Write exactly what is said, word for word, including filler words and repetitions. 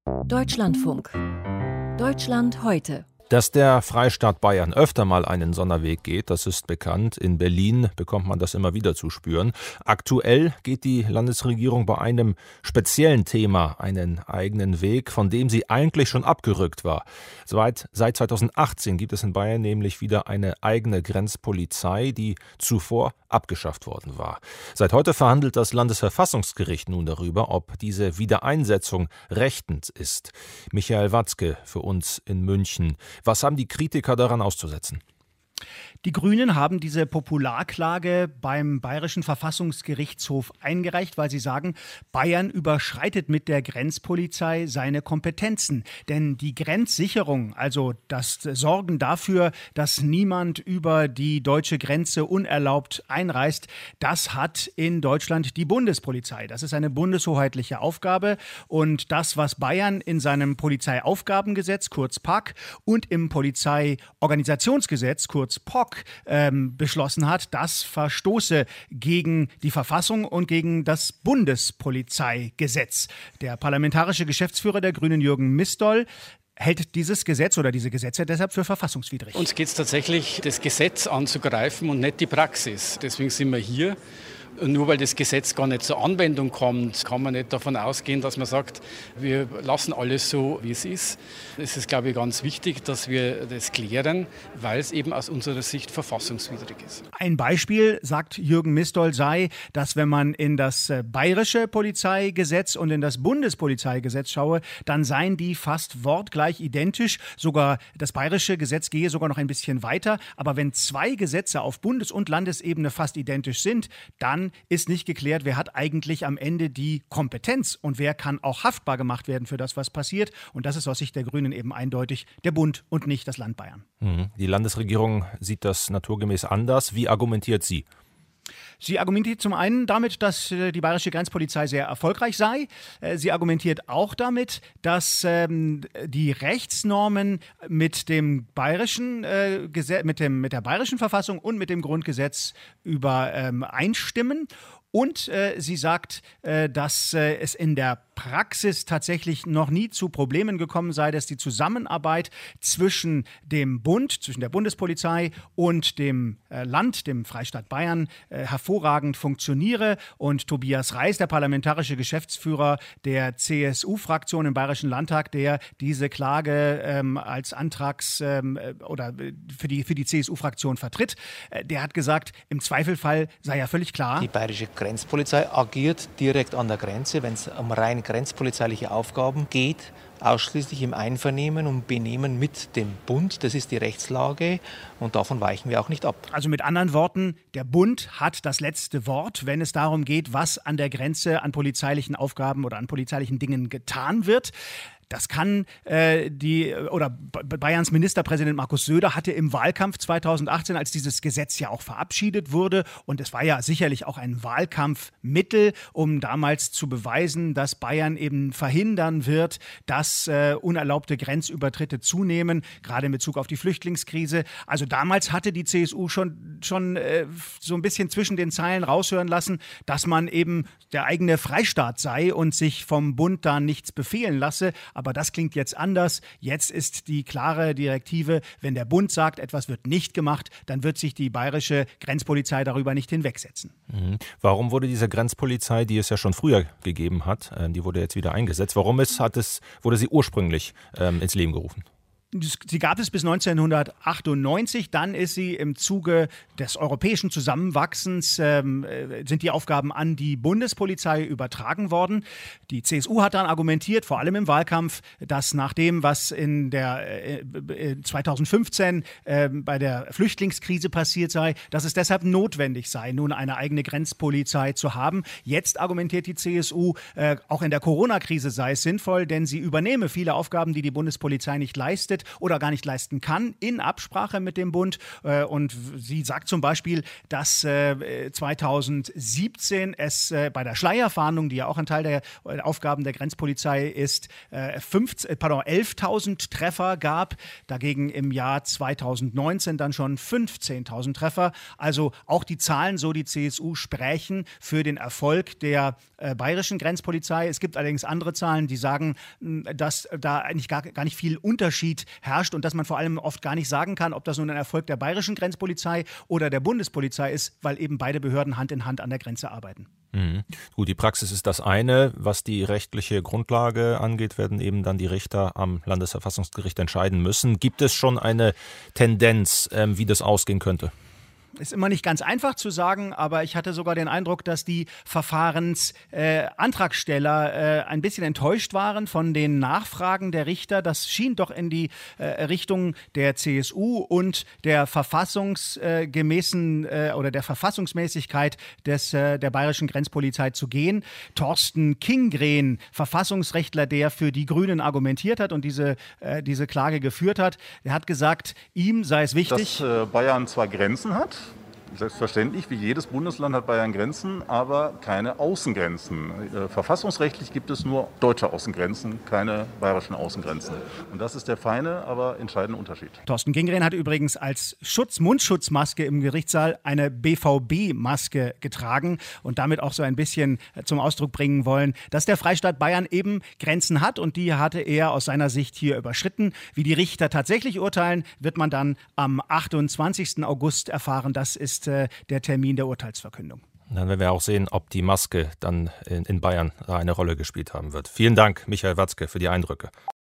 Deutschlandfunk. Deutschland heute. Dass der Freistaat Bayern öfter mal einen Sonderweg geht, das ist bekannt. In Berlin bekommt man das immer wieder zu spüren. Aktuell geht die Landesregierung bei einem speziellen Thema einen eigenen Weg, von dem sie eigentlich schon abgerückt war. Seit, seit zweitausendachtzehn gibt es in Bayern nämlich wieder eine eigene Grenzpolizei, die zuvor abgeschafft worden war. Seit heute verhandelt das Landesverfassungsgericht nun darüber, ob diese Wiedereinsetzung rechtens ist. Michael Watzke für uns in München. Was haben die Kritiker daran auszusetzen? Die Grünen haben diese Popularklage beim Bayerischen Verfassungsgerichtshof eingereicht, weil sie sagen, Bayern überschreitet mit der Grenzpolizei seine Kompetenzen. Denn die Grenzsicherung, also das Sorgen dafür, dass niemand über die deutsche Grenze unerlaubt einreist, das hat in Deutschland die Bundespolizei. Das ist eine bundeshoheitliche Aufgabe. Und das, was Bayern in seinem Polizeiaufgabengesetz, kurz P A G, und im Polizeiorganisationsgesetz, kurz P O G, Ähm, beschlossen hat, das verstoße gegen die Verfassung und gegen das Bundespolizeigesetz. Der parlamentarische Geschäftsführer der Grünen, Jürgen Misdoll, hält dieses Gesetz oder diese Gesetze deshalb für verfassungswidrig. Uns geht es tatsächlich, das Gesetz anzugreifen und nicht die Praxis. Deswegen sind wir hier. Und nur weil das Gesetz gar nicht zur Anwendung kommt, kann man nicht davon ausgehen, dass man sagt, wir lassen alles so, wie es ist. Es ist, glaube ich, ganz wichtig, dass wir das klären, weil es eben aus unserer Sicht verfassungswidrig ist. Ein Beispiel, sagt Jürgen Misdoll, sei, dass wenn man in das bayerische Polizeigesetz und in das Bundespolizeigesetz schaue, dann seien die fast wortgleich identisch. Sogar das bayerische Gesetz gehe sogar noch ein bisschen weiter. Aber wenn zwei Gesetze auf Bundes- und Landesebene fast identisch sind, dann ist nicht geklärt, wer hat eigentlich am Ende die Kompetenz und wer kann auch haftbar gemacht werden für das, was passiert. Und das ist aus Sicht der Grünen eben eindeutig der Bund und nicht das Land Bayern. Die Landesregierung sieht das naturgemäß anders. Wie argumentiert sie? Sie argumentiert zum einen damit, dass die bayerische Grenzpolizei sehr erfolgreich sei. Sie argumentiert auch damit, dass ähm, die Rechtsnormen mit dem bayerischen äh, Gesetz, mit dem mit der bayerischen Verfassung und mit dem Grundgesetz übereinstimmen. Ähm, Und äh, sie sagt, äh, dass äh, es in der Praxis tatsächlich noch nie zu Problemen gekommen sei, dass die Zusammenarbeit zwischen dem Bund, zwischen der Bundespolizei und dem äh, Land, dem Freistaat Bayern, äh, hervorragend funktioniere. Und Tobias Reis, der parlamentarische Geschäftsführer der C S U-Fraktion im Bayerischen Landtag, der diese Klage ähm, als Antrags- ähm, oder für die, für die C S U-Fraktion vertritt, äh, der hat gesagt, im Zweifelfall sei ja völlig klar, die bayerische Grenzpolizei agiert direkt an der Grenze, wenn es um rein grenzpolizeiliche Aufgaben geht, ausschließlich im Einvernehmen und Benehmen mit dem Bund. Das ist die Rechtslage und davon weichen wir auch nicht ab. Also mit anderen Worten, der Bund hat das letzte Wort, wenn es darum geht, was an der Grenze an polizeilichen Aufgaben oder an polizeilichen Dingen getan wird. Das kann äh, die, oder Bayerns Ministerpräsident Markus Söder hatte im Wahlkampf zweitausendachtzehn, als dieses Gesetz ja auch verabschiedet wurde, und es war ja sicherlich auch ein Wahlkampfmittel, um damals zu beweisen, dass Bayern eben verhindern wird, dass äh, unerlaubte Grenzübertritte zunehmen, gerade in Bezug auf die Flüchtlingskrise. Also damals hatte die C S U schon, schon äh, so ein bisschen zwischen den Zeilen raushören lassen, dass man eben der eigene Freistaat sei und sich vom Bund da nichts befehlen lasse. Aber das klingt jetzt anders. Jetzt ist die klare Direktive, wenn der Bund sagt, etwas wird nicht gemacht, dann wird sich die bayerische Grenzpolizei darüber nicht hinwegsetzen. Mhm. Warum wurde diese Grenzpolizei, die es ja schon früher gegeben hat, die wurde jetzt wieder eingesetzt, warum ist, hat es, wurde sie ursprünglich ähm, ins Leben gerufen? Sie gab es bis neunzehnhundertachtundneunzig, dann ist sie im Zuge des europäischen Zusammenwachsens, ähm, sind die Aufgaben an die Bundespolizei übertragen worden. Die C S U hat dann argumentiert, vor allem im Wahlkampf, dass nach dem, was in der äh, zweitausendfünfzehn äh, bei der Flüchtlingskrise passiert sei, dass es deshalb notwendig sei, nun eine eigene Grenzpolizei zu haben. Jetzt argumentiert die C S U, äh, auch in der Corona-Krise sei es sinnvoll, denn sie übernehme viele Aufgaben, die die Bundespolizei nicht leistet. leistet oder gar nicht leisten kann, in Absprache mit dem Bund. Und sie sagt zum Beispiel, dass zweitausendsiebzehn es bei der Schleierfahndung, die ja auch ein Teil der Aufgaben der Grenzpolizei ist, elftausend Treffer gab. Dagegen im Jahr zweitausendneunzehn dann schon fünfzehntausend Treffer. Also auch die Zahlen, so die C S U, sprechen für den Erfolg der äh, bayerischen Grenzpolizei. Es gibt allerdings andere Zahlen, die sagen, dass da eigentlich gar, gar nicht viel Unterschied herrscht und dass man vor allem oft gar nicht sagen kann, ob das nun ein Erfolg der bayerischen Grenzpolizei oder der Bundespolizei ist, weil eben beide Behörden Hand in Hand an der Grenze arbeiten. Mhm. Gut, die Praxis ist das eine. Was die rechtliche Grundlage angeht, werden eben dann die Richter am Landesverfassungsgericht entscheiden müssen. Gibt es schon eine Tendenz, ähm, wie das ausgehen könnte? Ist immer nicht ganz einfach zu sagen, aber ich hatte sogar den Eindruck, dass die Verfahrensantragsteller äh, äh, ein bisschen enttäuscht waren von den Nachfragen der Richter. Das schien doch in die äh, Richtung der C S U und der verfassungsgemäßen äh, oder der Verfassungsmäßigkeit des, äh, der bayerischen Grenzpolizei zu gehen. Thorsten Kinggren, Verfassungsrechtler, der für die Grünen argumentiert hat und diese, äh, diese Klage geführt hat, der hat gesagt, ihm sei es wichtig, dass äh, Bayern zwar Grenzen hat, selbstverständlich, wie jedes Bundesland hat Bayern Grenzen, aber keine Außengrenzen. Verfassungsrechtlich gibt es nur deutsche Außengrenzen, keine bayerischen Außengrenzen. Und das ist der feine, aber entscheidende Unterschied. Thorsten Kinggren hat übrigens als Schutz, Mundschutzmaske im Gerichtssaal eine B V B-Maske getragen und damit auch so ein bisschen zum Ausdruck bringen wollen, dass der Freistaat Bayern eben Grenzen hat und die hatte er aus seiner Sicht hier überschritten. Wie die Richter tatsächlich urteilen, wird man dann am achtundzwanzigsten August erfahren. Das ist der Termin der Urteilsverkündung. Dann werden wir auch sehen, ob die Maske dann in Bayern eine Rolle gespielt haben wird. Vielen Dank, Michael Watzke, für die Eindrücke.